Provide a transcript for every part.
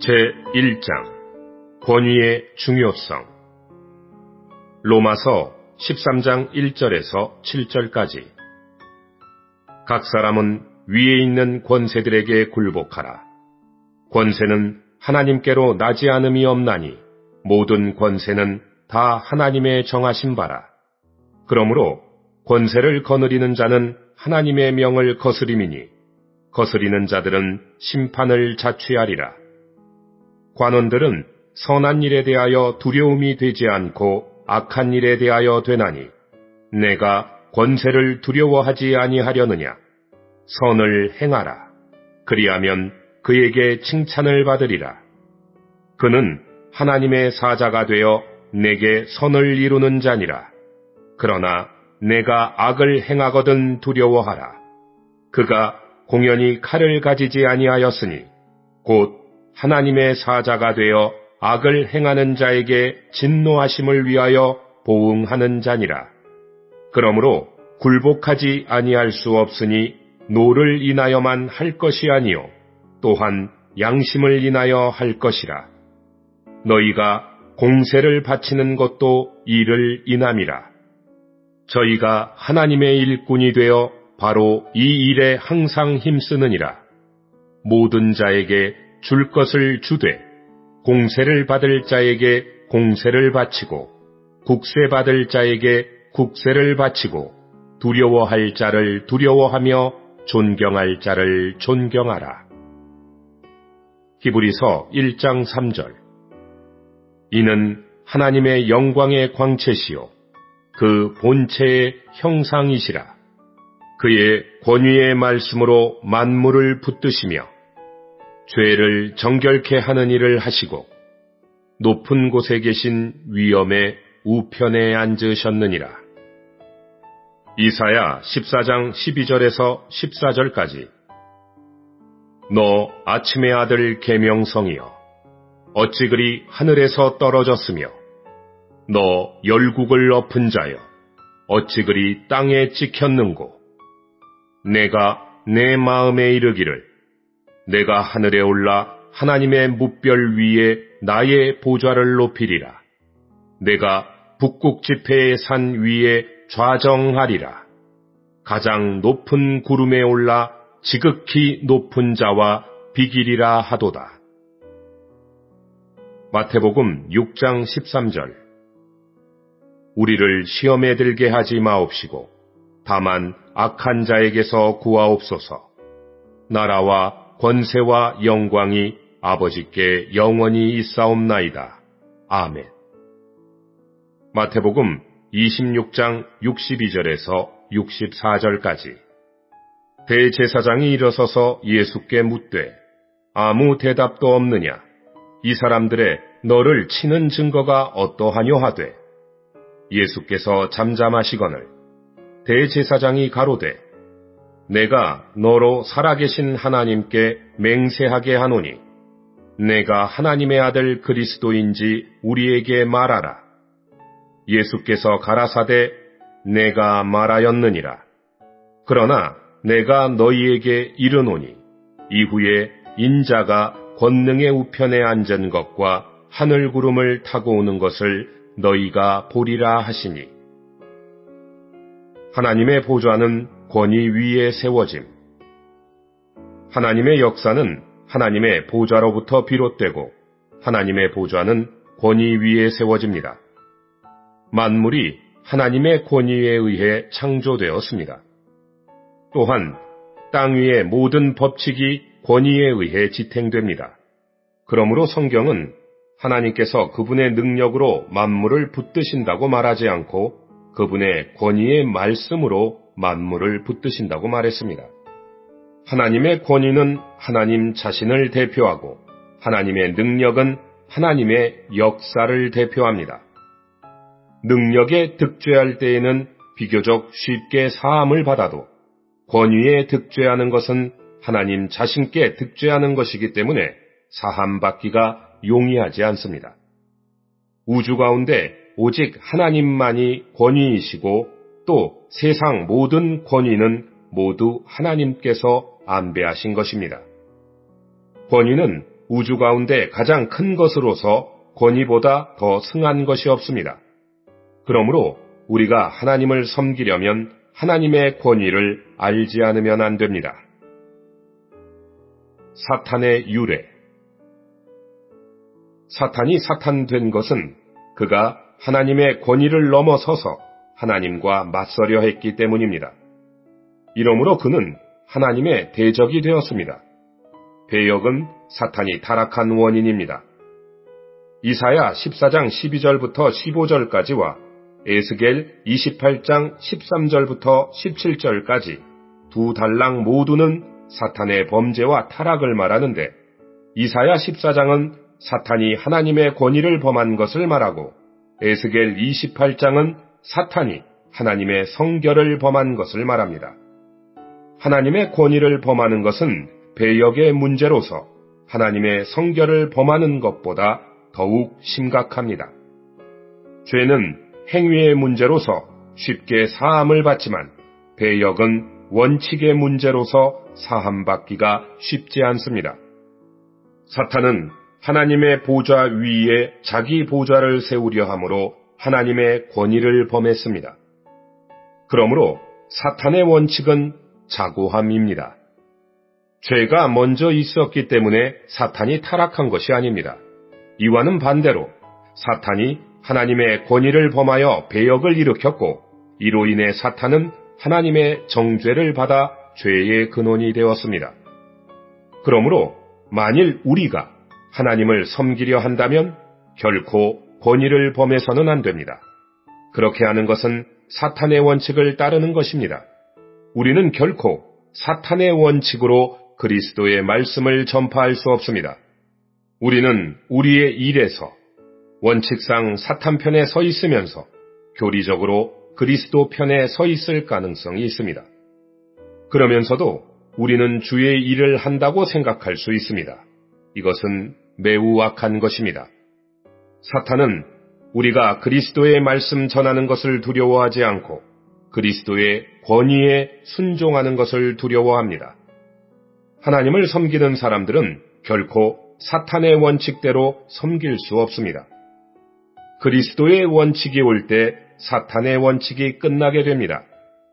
제1장 권위의 중요성. 로마서 13장 1절에서 7절까지. 각 사람은 위에 있는 권세들에게 굴복하라. 권세는 하나님께로 나지 않음이 없나니 모든 권세는 다 하나님의 정하신 바라. 그러므로 권세를 거느리는 자는 하나님의 명을 거스림이니 거스리는 자들은 심판을 자취하리라. 관원들은 선한 일에 대하여 두려움이 되지 않고 악한 일에 대하여 되나니 내가 권세를 두려워하지 아니하려느냐. 선을 행하라. 그리하면 그에게 칭찬을 받으리라. 그는 하나님의 사자가 되어 내게 선을 이루는 자니라. 그러나 내가 악을 행하거든 두려워하라. 그가 공연히 칼을 가지지 아니하였으니 곧 하나님의 사자가 되어 악을 행하는 자에게 진노하심을 위하여 보응하는 자니라. 그러므로 굴복하지 아니할 수 없으니 노를 인하여만 할 것이 아니요 또한 양심을 인하여 할 것이라. 너희가 공세를 바치는 것도 이를 인함이라. 저희가 하나님의 일꾼이 되어 바로 이 일에 항상 힘쓰느니라. 모든 자에게 줄 것을 주되 공세를 받을 자에게 공세를 바치고 국세 받을 자에게 국세를 바치고 두려워할 자를 두려워하며 존경할 자를 존경하라. 히브리서 1장 3절. 이는 하나님의 영광의 광채시요 그 본체의 형상이시라. 그의 권위의 말씀으로 만물을 붙드시며 죄를 정결케 하는 일을 하시고 높은 곳에 계신 위엄의 우편에 앉으셨느니라. 이사야 14장 12절에서 14절까지. 너 아침의 아들 계명성이여 어찌 그리 하늘에서 떨어졌으며 너 열국을 엎은 자여 어찌 그리 땅에 찍혔는고. 내가 내 마음에 이르기를 내가 하늘에 올라 하나님의 뭇별 위에 나의 보좌를 높이리라. 내가 북극 지폐의 산 위에 좌정하리라. 가장 높은 구름에 올라 지극히 높은 자와 비기리라 하도다. 마태복음 6장 13절. 우리를 시험에 들게 하지 마옵시고 다만 악한 자에게서 구하옵소서. 나라와 권세와 영광이 아버지께 영원히 있사옵나이다. 아멘. 마태복음 26장 62절에서 64절까지. 대제사장이 일어서서 예수께 묻되 아무 대답도 없느냐. 이 사람들의 너를 치는 증거가 어떠하뇨 하되 예수께서 잠잠하시거늘 대제사장이 가로되 내가 너로 살아계신 하나님께 맹세하게 하노니 내가 하나님의 아들 그리스도인지 우리에게 말하라. 예수께서 가라사대 내가 말하였느니라. 그러나 내가 너희에게 이르노니 이후에 인자가 권능의 우편에 앉은 것과 하늘 구름을 타고 오는 것을 너희가 보리라 하시니. 하나님의 보좌는 권위 위에 세워짐. 하나님의 역사는 하나님의 보좌로부터 비롯되고 하나님의 보좌는 권위 위에 세워집니다. 만물이 하나님의 권위에 의해 창조되었습니다. 또한 땅 위의 모든 법칙이 권위에 의해 지탱됩니다. 그러므로 성경은 하나님께서 그분의 능력으로 만물을 붙드신다고 말하지 않고 그분의 권위의 말씀으로 만물을 붙드신다고 말했습니다. 하나님의 권위는 하나님 자신을 대표하고 하나님의 능력은 하나님의 역사를 대표합니다. 능력에 득죄할 때에는 비교적 쉽게 사함을 받아도 권위에 득죄하는 것은 하나님 자신께 득죄하는 것이기 때문에 사함받기가 용이하지 않습니다. 우주 가운데 오직 하나님만이 권위이시고 또 세상 모든 권위는 모두 하나님께서 안배하신 것입니다. 권위는 우주 가운데 가장 큰 것으로서 권위보다 더 승한 것이 없습니다. 그러므로 우리가 하나님을 섬기려면 하나님의 권위를 알지 않으면 안 됩니다. 사탄의 유래. 사탄이 사탄된 것은 그가 하나님의 권위를 넘어서서 하나님과 맞서려 했기 때문입니다. 이러므로 그는 하나님의 대적이 되었습니다. 배역은 사탄이 타락한 원인입니다. 이사야 14장 12절부터 15절까지와 에스겔 28장 13절부터 17절까지 두 단락 모두는 사탄의 범죄와 타락을 말하는데 이사야 14장은 사탄이 하나님의 권위를 범한 것을 말하고 에스겔 28장은 사탄이 하나님의 성결을 범한 것을 말합니다. 하나님의 권위를 범하는 것은 배역의 문제로서 하나님의 성결을 범하는 것보다 더욱 심각합니다. 죄는 행위의 문제로서 쉽게 사함을 받지만 배역은 원칙의 문제로서 사함받기가 쉽지 않습니다. 사탄은 하나님의 보좌 위에 자기 보좌를 세우려 함으로 하나님의 권위를 범했습니다. 그러므로 사탄의 원칙은 자고함입니다. 죄가 먼저 있었기 때문에 사탄이 타락한 것이 아닙니다. 이와는 반대로 사탄이 하나님의 권위를 범하여 배역을 일으켰고 이로 인해 사탄은 하나님의 정죄를 받아 죄의 근원이 되었습니다. 그러므로 만일 우리가 하나님을 섬기려 한다면 결코 권위를 범해서는 안 됩니다. 그렇게 하는 것은 사탄의 원칙을 따르는 것입니다. 우리는 결코 사탄의 원칙으로 그리스도의 말씀을 전파할 수 없습니다. 우리는 우리의 일에서 원칙상 사탄 편에 서 있으면서 교리적으로 그리스도 편에 서 있을 가능성이 있습니다. 그러면서도 우리는 주의 일을 한다고 생각할 수 있습니다. 이것은 매우 악한 것입니다. 사탄은 우리가 그리스도의 말씀 전하는 것을 두려워하지 않고 그리스도의 권위에 순종하는 것을 두려워합니다. 하나님을 섬기는 사람들은 결코 사탄의 원칙대로 섬길 수 없습니다. 그리스도의 원칙이 올 때 사탄의 원칙이 끝나게 됩니다.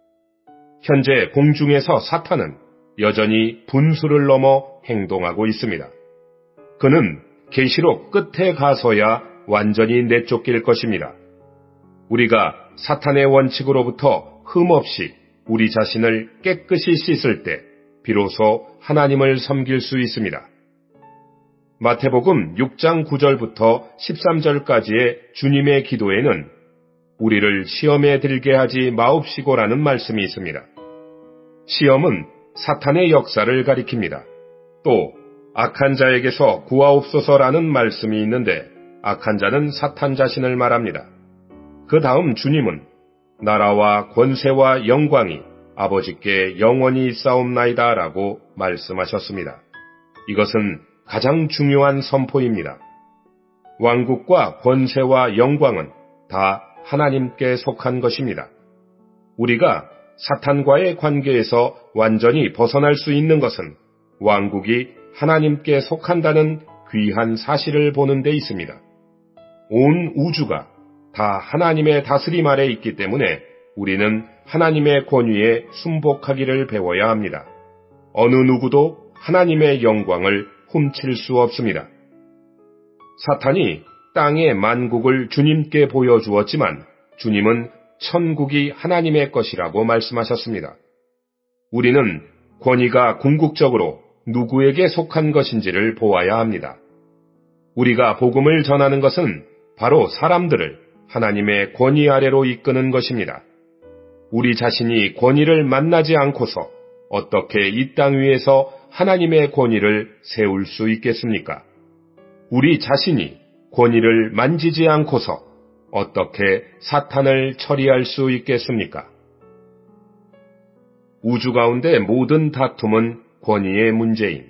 현재 공중에서 사탄은 여전히 분수를 넘어 행동하고 있습니다. 그는 계시록 끝에 가서야 완전히 내쫓길 것입니다. 우리가 사탄의 원칙으로부터 흠없이 우리 자신을 깨끗이 씻을 때 비로소 하나님을 섬길 수 있습니다. 마태복음 6장 9절부터 13절까지의 주님의 기도에는 우리를 시험에 들게 하지 마옵시고라는 말씀이 있습니다. 시험은 사탄의 역사를 가리킵니다. 또 악한 자에게서 구하옵소서라는 말씀이 있는데 악한 자는 사탄 자신을 말합니다. 그 다음 주님은 나라와 권세와 영광이 아버지께 영원히 있사옵나이다 라고 말씀하셨습니다. 이것은 가장 중요한 선포입니다. 왕국과 권세와 영광은 다 하나님께 속한 것입니다. 우리가 사탄과의 관계에서 완전히 벗어날 수 있는 것은 왕국이 하나님께 속한다는 귀한 사실을 보는 데 있습니다. 온 우주가 다 하나님의 다스림 아래 있기 때문에 우리는 하나님의 권위에 순복하기를 배워야 합니다. 어느 누구도 하나님의 영광을 훔칠 수 없습니다. 사탄이 땅의 만국을 주님께 보여주었지만 주님은 천국이 하나님의 것이라고 말씀하셨습니다. 우리는 권위가 궁극적으로 누구에게 속한 것인지를 보아야 합니다. 우리가 복음을 전하는 것은 바로 사람들을 하나님의 권위 아래로 이끄는 것입니다. 우리 자신이 권위를 만나지 않고서 어떻게 이 땅 위에서 하나님의 권위를 세울 수 있겠습니까? 우리 자신이 권위를 만지지 않고서 어떻게 사탄을 처리할 수 있겠습니까? 우주 가운데 모든 다툼은 권위의 문제임.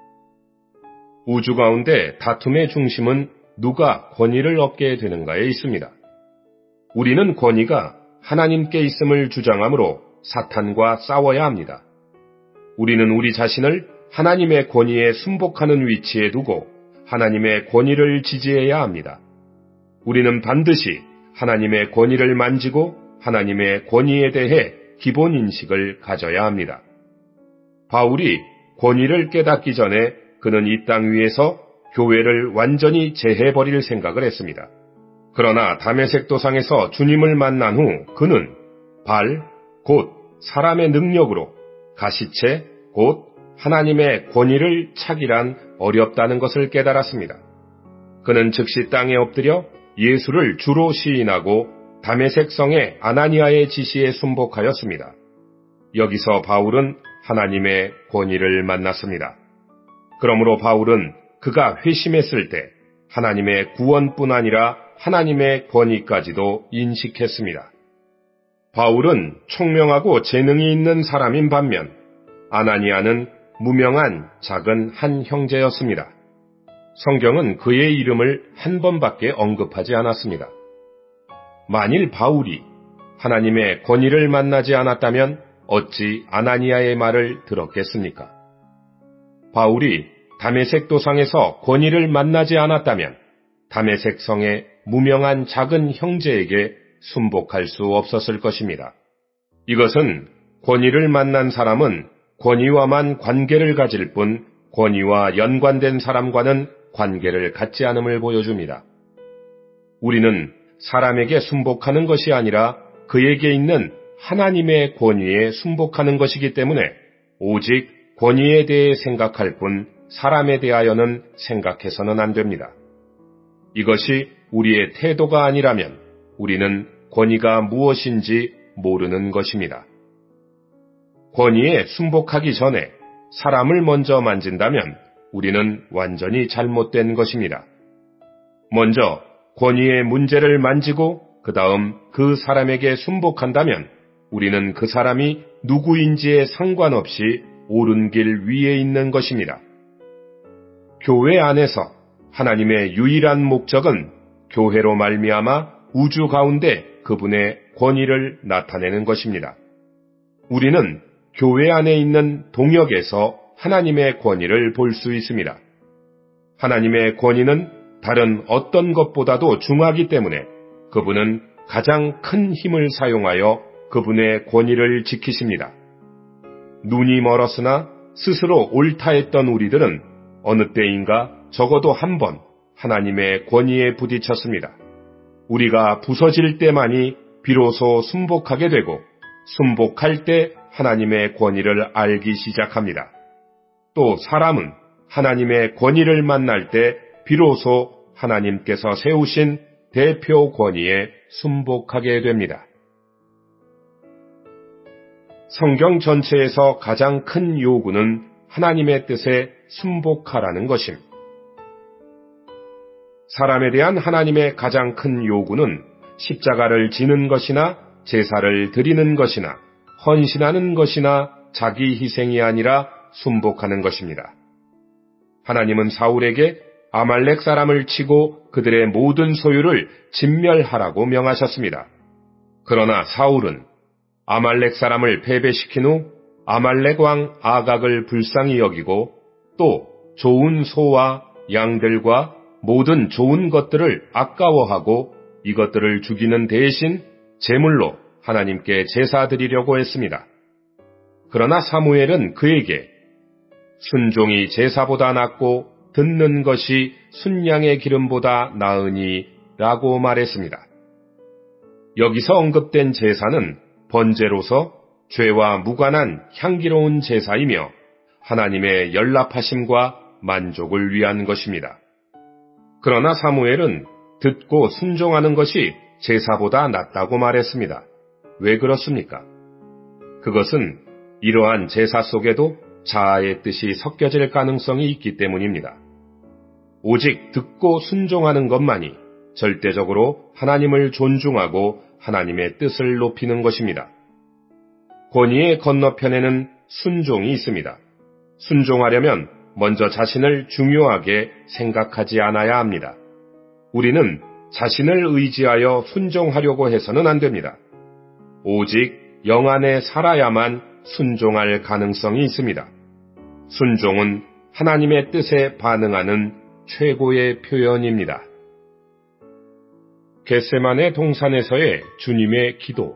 우주 가운데 다툼의 중심은 누가 권위를 얻게 되는가에 있습니다. 우리는 권위가 하나님께 있음을 주장하므로 사탄과 싸워야 합니다. 우리는 우리 자신을 하나님의 권위에 순복하는 위치에 두고 하나님의 권위를 지지해야 합니다. 우리는 반드시 하나님의 권위를 만지고 하나님의 권위에 대해 기본 인식을 가져야 합니다. 바울이 권위를 깨닫기 전에 그는 이 땅 위에서 교회를 완전히 제해버릴 생각을 했습니다. 그러나 다메섹 도상에서 주님을 만난 후 그는 곧 사람의 능력으로 가시체 곧 하나님의 권위를 차기란 어렵다는 것을 깨달았습니다. 그는 즉시 땅에 엎드려 예수를 주로 시인하고 다메섹 성의 아나니아의 지시에 순복하였습니다. 여기서 바울은 하나님의 권위를 만났습니다. 그러므로 바울은 그가 회심했을 때 하나님의 구원뿐 아니라 하나님의 권위까지도 인식했습니다. 바울은 총명하고 재능이 있는 사람인 반면 아나니아는 무명한 작은 한 형제였습니다. 성경은 그의 이름을 한 번밖에 언급하지 않았습니다. 만일 바울이 하나님의 권위를 만나지 않았다면 어찌 아나니아의 말을 들었겠습니까? 바울이 다메섹 도상에서 권위를 만나지 않았다면 다메섹 성의 무명한 작은 형제에게 순복할 수 없었을 것입니다. 이것은 권위를 만난 사람은 권위와만 관계를 가질 뿐 권위와 연관된 사람과는 관계를 갖지 않음을 보여줍니다. 우리는 사람에게 순복하는 것이 아니라 그에게 있는 하나님의 권위에 순복하는 것이기 때문에 오직 권위에 대해 생각할 뿐 사람에 대하여는 생각해서는 안 됩니다. 이것이 우리의 태도가 아니라면 우리는 권위가 무엇인지 모르는 것입니다. 권위에 순복하기 전에 사람을 먼저 만진다면 우리는 완전히 잘못된 것입니다. 먼저 권위의 문제를 만지고 그 다음 그 사람에게 순복한다면 우리는 그 사람이 누구인지에 상관없이 옳은 길 위에 있는 것입니다. 교회 안에서 하나님의 유일한 목적은 교회로 말미암아 우주 가운데 그분의 권위를 나타내는 것입니다. 우리는 교회 안에 있는 동역에서 하나님의 권위를 볼 수 있습니다. 하나님의 권위는 다른 어떤 것보다도 중하기 때문에 그분은 가장 큰 힘을 사용하여 그분의 권위를 지키십니다. 눈이 멀었으나 스스로 옳다 했던 우리들은 어느 때인가 적어도 한 번 하나님의 권위에 부딪혔습니다. 우리가 부서질 때만이 비로소 순복하게 되고 순복할 때 하나님의 권위를 알기 시작합니다. 또 사람은 하나님의 권위를 만날 때 비로소 하나님께서 세우신 대표 권위에 순복하게 됩니다. 성경 전체에서 가장 큰 요구는 하나님의 뜻에 순복하라는 것임. 사람에 대한 하나님의 가장 큰 요구는 십자가를 지는 것이나 제사를 드리는 것이나 헌신하는 것이나 자기 희생이 아니라 순복하는 것입니다. 하나님은 사울에게 아말렉 사람을 치고 그들의 모든 소유를 진멸하라고 명하셨습니다. 그러나 사울은 아말렉 사람을 패배시킨 후 아말렉 왕 아각을 불쌍히 여기고 또 좋은 소와 양들과 모든 좋은 것들을 아까워하고 이것들을 죽이는 대신 제물로 하나님께 제사 드리려고 했습니다. 그러나 사무엘은 그에게 순종이 제사보다 낫고 듣는 것이 순양의 기름보다 나으니 라고 말했습니다. 여기서 언급된 제사는 번제로서 죄와 무관한 향기로운 제사이며 하나님의 연락하심과 만족을 위한 것입니다. 그러나 사무엘은 듣고 순종하는 것이 제사보다 낫다고 말했습니다. 왜 그렇습니까? 그것은 이러한 제사 속에도 자아의 뜻이 섞여질 가능성이 있기 때문입니다. 오직 듣고 순종하는 것만이 절대적으로 하나님을 존중하고 하나님의 뜻을 높이는 것입니다. 권위의 건너편에는 순종이 있습니다. 순종하려면 먼저 자신을 중요하게 생각하지 않아야 합니다. 우리는 자신을 의지하여 순종하려고 해서는 안 됩니다. 오직 영 안에 살아야만 순종할 가능성이 있습니다. 순종은 하나님의 뜻에 반응하는 최고의 표현입니다. 겟세마네 동산에서의 주님의 기도.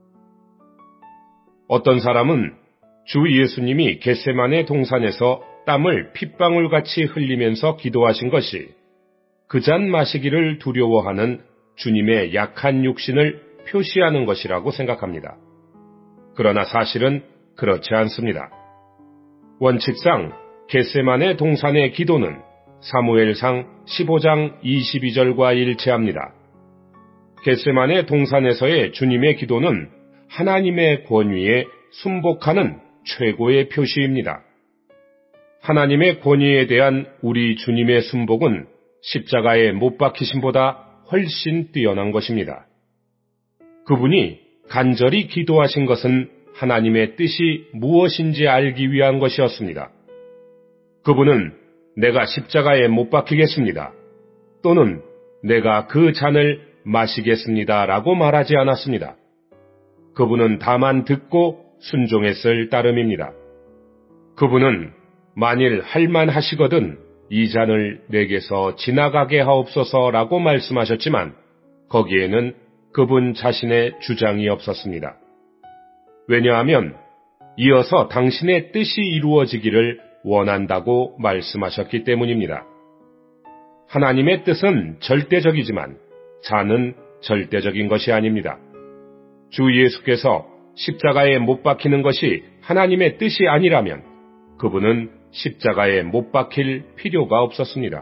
어떤 사람은 주 예수님이 겟세마네 동산에서 땀을 핏방울같이 흘리면서 기도하신 것이 그 잔 마시기를 두려워하는 주님의 약한 육신을 표시하는 것이라고 생각합니다. 그러나 사실은 그렇지 않습니다. 원칙상 겟세마네 동산의 기도는 사무엘상 15장 22절과 일치합니다. 겟세마네 동산에서의 주님의 기도는 하나님의 권위에 순복하는 최고의 표시입니다. 하나님의 권위에 대한 우리 주님의 순복은 십자가에 못 박히심보다 훨씬 뛰어난 것입니다. 그분이 간절히 기도하신 것은 하나님의 뜻이 무엇인지 알기 위한 것이었습니다. 그분은 내가 십자가에 못 박히겠습니다. 또는 내가 그 잔을 마시겠습니다. 라고 말하지 않았습니다. 그분은 다만 듣고 순종했을 따름입니다. 그분은 만일 할만하시거든 이 잔을 내게서 지나가게 하옵소서라고 말씀하셨지만 거기에는 그분 자신의 주장이 없었습니다. 왜냐하면 이어서 당신의 뜻이 이루어지기를 원한다고 말씀하셨기 때문입니다. 하나님의 뜻은 절대적이지만 잔은 절대적인 것이 아닙니다. 주 예수께서 십자가에 못 박히는 것이 하나님의 뜻이 아니라면 그분은 십자가에 못 박힐 필요가 없었습니다.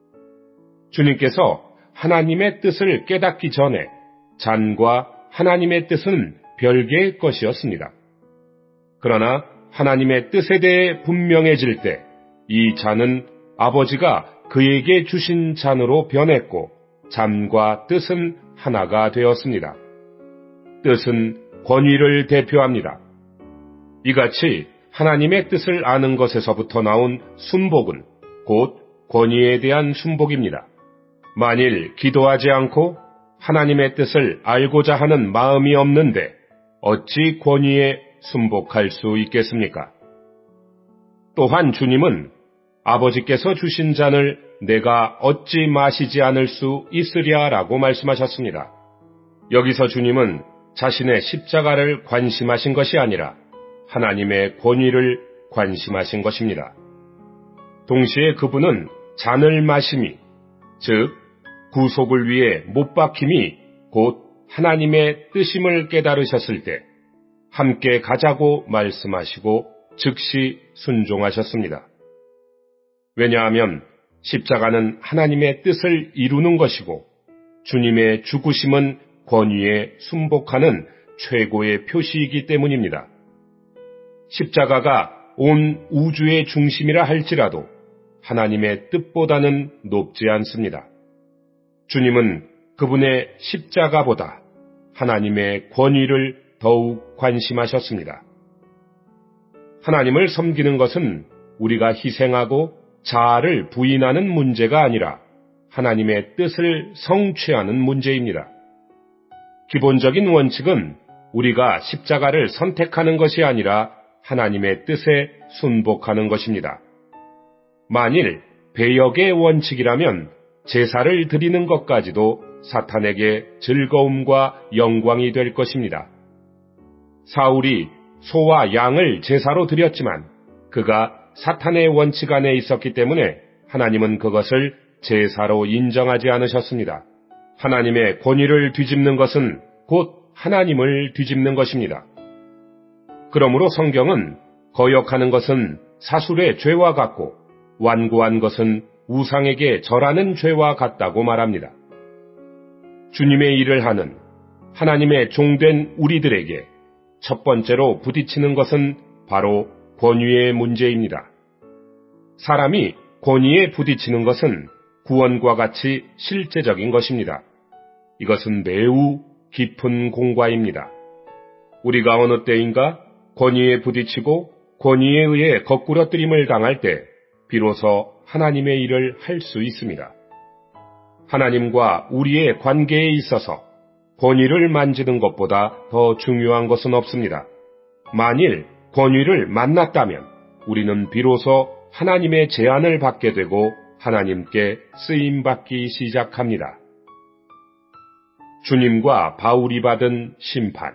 주님께서 하나님의 뜻을 깨닫기 전에 잔과 하나님의 뜻은 별개의 것이었습니다. 그러나 하나님의 뜻에 대해 분명해질 때 이 잔은 아버지가 그에게 주신 잔으로 변했고 잔과 뜻은 하나가 되었습니다. 뜻은 권위를 대표합니다. 이같이 하나님의 뜻을 아는 것에서부터 나온 순복은 곧 권위에 대한 순복입니다. 만일 기도하지 않고 하나님의 뜻을 알고자 하는 마음이 없는데 어찌 권위에 순복할 수 있겠습니까? 또한 주님은 아버지께서 주신 잔을 내가 어찌 마시지 않을 수 있으랴라고 말씀하셨습니다. 여기서 주님은 자신의 십자가를 관심하신 것이 아니라 하나님의 권위를 관심하신 것입니다. 동시에 그분은 잔을 마심이, 즉 구속을 위해 못 박힘이 곧 하나님의 뜻임을 깨달으셨을 때 함께 가자고 말씀하시고 즉시 순종하셨습니다. 왜냐하면 십자가는 하나님의 뜻을 이루는 것이고 주님의 죽으심은 권위에 순복하는 최고의 표시이기 때문입니다. 십자가가 온 우주의 중심이라 할지라도 하나님의 뜻보다는 높지 않습니다. 주님은 그분의 십자가보다 하나님의 권위를 더욱 관심하셨습니다. 하나님을 섬기는 것은 우리가 희생하고 자아를 부인하는 문제가 아니라 하나님의 뜻을 성취하는 문제입니다. 기본적인 원칙은 우리가 십자가를 선택하는 것이 아니라 하나님의 뜻에 순복하는 것입니다. 만일 배역의 원칙이라면 제사를 드리는 것까지도 사탄에게 즐거움과 영광이 될 것입니다. 사울이 소와 양을 제사로 드렸지만 그가 사탄의 원칙 안에 있었기 때문에 하나님은 그것을 제사로 인정하지 않으셨습니다. 하나님의 권위를 뒤집는 것은 곧 하나님을 뒤집는 것입니다. 그러므로 성경은 거역하는 것은 사술의 죄와 같고 완고한 것은 우상에게 절하는 죄와 같다고 말합니다. 주님의 일을 하는 하나님의 종된 우리들에게 첫 번째로 부딪히는 것은 바로 권위의 문제입니다. 사람이 권위에 부딪히는 것은 구원과 같이 실제적인 것입니다. 이것은 매우 깊은 공과입니다. 우리가 어느 때인가 권위에 부딪히고 권위에 의해 거꾸러뜨림을 당할 때 비로소 하나님의 일을 할 수 있습니다. 하나님과 우리의 관계에 있어서 권위를 만지는 것보다 더 중요한 것은 없습니다. 만일 권위를 만났다면 우리는 비로소 하나님의 제안을 받게 되고 하나님께 쓰임받기 시작합니다. 주님과 바울이 받은 심판.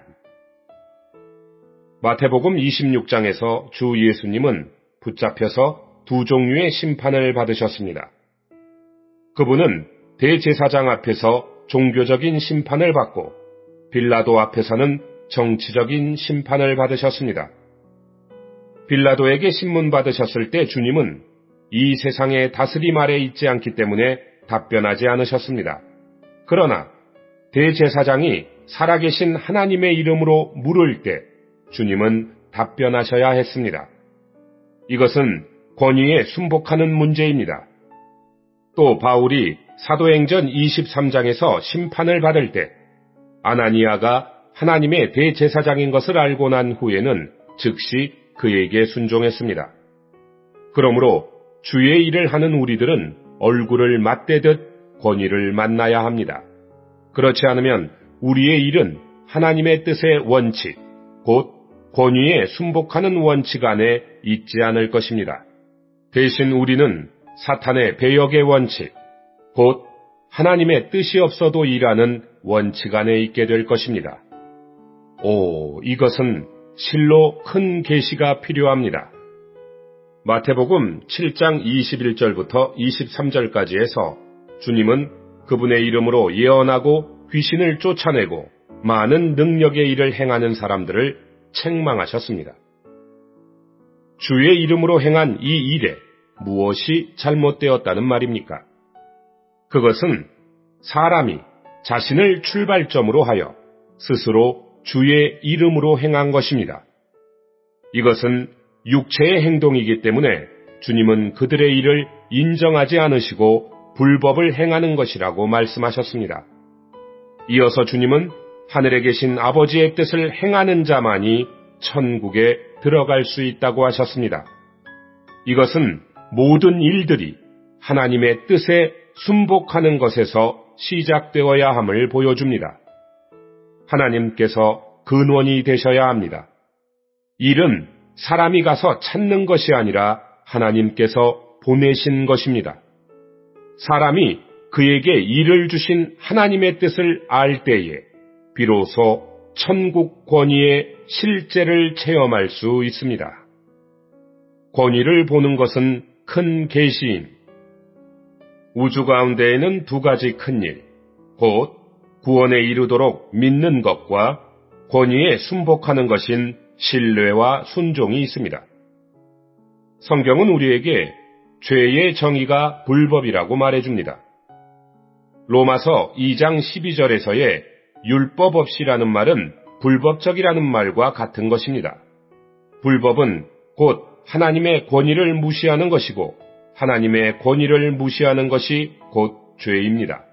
마태복음 26장에서 주 예수님은 붙잡혀서 두 종류의 심판을 받으셨습니다. 그분은 대제사장 앞에서 종교적인 심판을 받고 빌라도 앞에서는 정치적인 심판을 받으셨습니다. 빌라도에게 신문 받으셨을 때 주님은 이 세상의 다스림 아래 있지 않기 때문에 답변하지 않으셨습니다. 그러나 대제사장이 살아계신 하나님의 이름으로 물을 때 주님은 답변하셔야 했습니다. 이것은 권위에 순복하는 문제입니다. 또 바울이 사도행전 23장에서 심판을 받을 때 아나니아가 하나님의 대제사장인 것을 알고 난 후에는 즉시 그에게 순종했습니다. 그러므로 주의 일을 하는 우리들은 얼굴을 맞대듯 권위를 만나야 합니다. 그렇지 않으면 우리의 일은 하나님의 뜻의 원칙, 곧 권위에 순복하는 원칙 안에 있지 않을 것입니다. 대신 우리는 사탄의 배역의 원칙, 곧 하나님의 뜻이 없어도 일하는 원칙 안에 있게 될 것입니다. 이것은 실로 큰 계시가 필요합니다. 마태복음 7장 21절부터 23절까지에서 주님은 그분의 이름으로 예언하고 귀신을 쫓아내고 많은 능력의 일을 행하는 사람들을 책망하셨습니다. 주의 이름으로 행한 이 일에 무엇이 잘못되었다는 말입니까? 그것은 사람이 자신을 출발점으로 하여 스스로 주의 이름으로 행한 것입니다. 이것은 육체의 행동이기 때문에 주님은 그들의 일을 인정하지 않으시고 불법을 행하는 것이라고 말씀하셨습니다. 이어서 주님은 하늘에 계신 아버지의 뜻을 행하는 자만이 천국에 들어갈 수 있다고 하셨습니다. 이것은 모든 일들이 하나님의 뜻에 순복하는 것에서 시작되어야 함을 보여줍니다. 하나님께서 근원이 되셔야 합니다. 일은 사람이 가서 찾는 것이 아니라 하나님께서 보내신 것입니다. 사람이 그에게 일을 주신 하나님의 뜻을 알 때에 비로소 천국 권위의 실제를 체험할 수 있습니다. 권위를 보는 것은 큰 계시임. 우주 가운데에는 두 가지 큰 일, 곧 구원에 이르도록 믿는 것과 권위에 순복하는 것인 신뢰와 순종이 있습니다. 성경은 우리에게 죄의 정의가 불법이라고 말해줍니다. 로마서 2장 12절에서의 율법 없이라는 말은 불법적이라는 말과 같은 것입니다. 불법은 곧 하나님의 권위를 무시하는 것이고 하나님의 권위를 무시하는 것이 곧 죄입니다.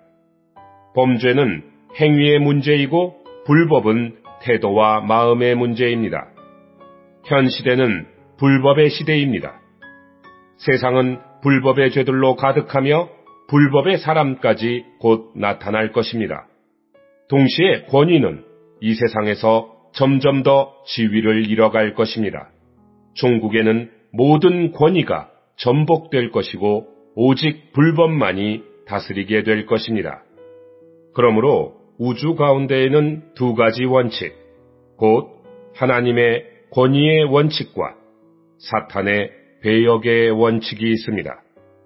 범죄는 행위의 문제이고 불법은 태도와 마음의 문제입니다. 현 시대는 불법의 시대입니다. 세상은 불법의 죄들로 가득하며 불법의 사람까지 곧 나타날 것입니다. 동시에 권위는 이 세상에서 점점 더 지위를 잃어갈 것입니다. 종국에는 모든 권위가 전복될 것이고 오직 불법만이 다스리게 될 것입니다. 그러므로 우주 가운데에는 두 가지 원칙, 곧 하나님의 권위의 원칙과 사탄의 배역의 원칙이 있습니다.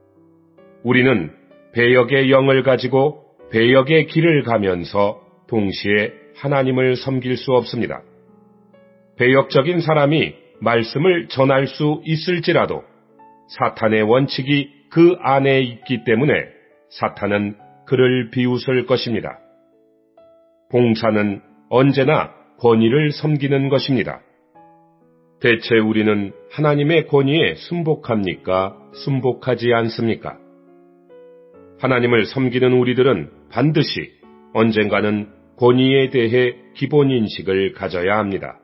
우리는 배역의 영을 가지고 배역의 길을 가면서 동시에 하나님을 섬길 수 없습니다. 배역적인 사람이 말씀을 전할 수 있을지라도 사탄의 원칙이 그 안에 있기 때문에 사탄은 그를 비웃을 것입니다. 봉사는 언제나 권위를 섬기는 것입니다. 대체 우리는 하나님의 권위에 순복합니까? 순복하지 않습니까? 하나님을 섬기는 우리들은 반드시 언젠가는 권위에 대해 기본 인식을 가져야 합니다.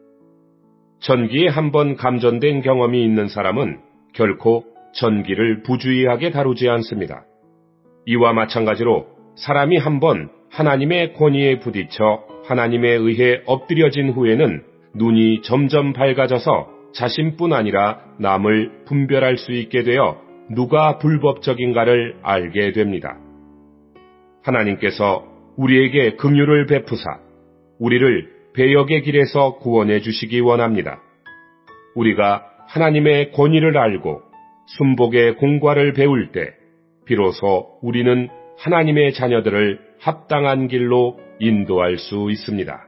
전기에 한번 감전된 경험이 있는 사람은 결코 전기를 부주의하게 다루지 않습니다. 이와 마찬가지로 사람이 한번 하나님의 권위에 부딪혀 하나님에 의해 엎드려진 후에는 눈이 점점 밝아져서 자신뿐 아니라 남을 분별할 수 있게 되어 누가 불법적인가를 알게 됩니다. 하나님께서 우리에게 긍휼을 베푸사 우리를 배역의 길에서 구원해 주시기 원합니다. 우리가 하나님의 권위를 알고 순복의 공과를 배울 때 비로소 우리는 하나님의 자녀들을 합당한 길로 인도할 수 있습니다.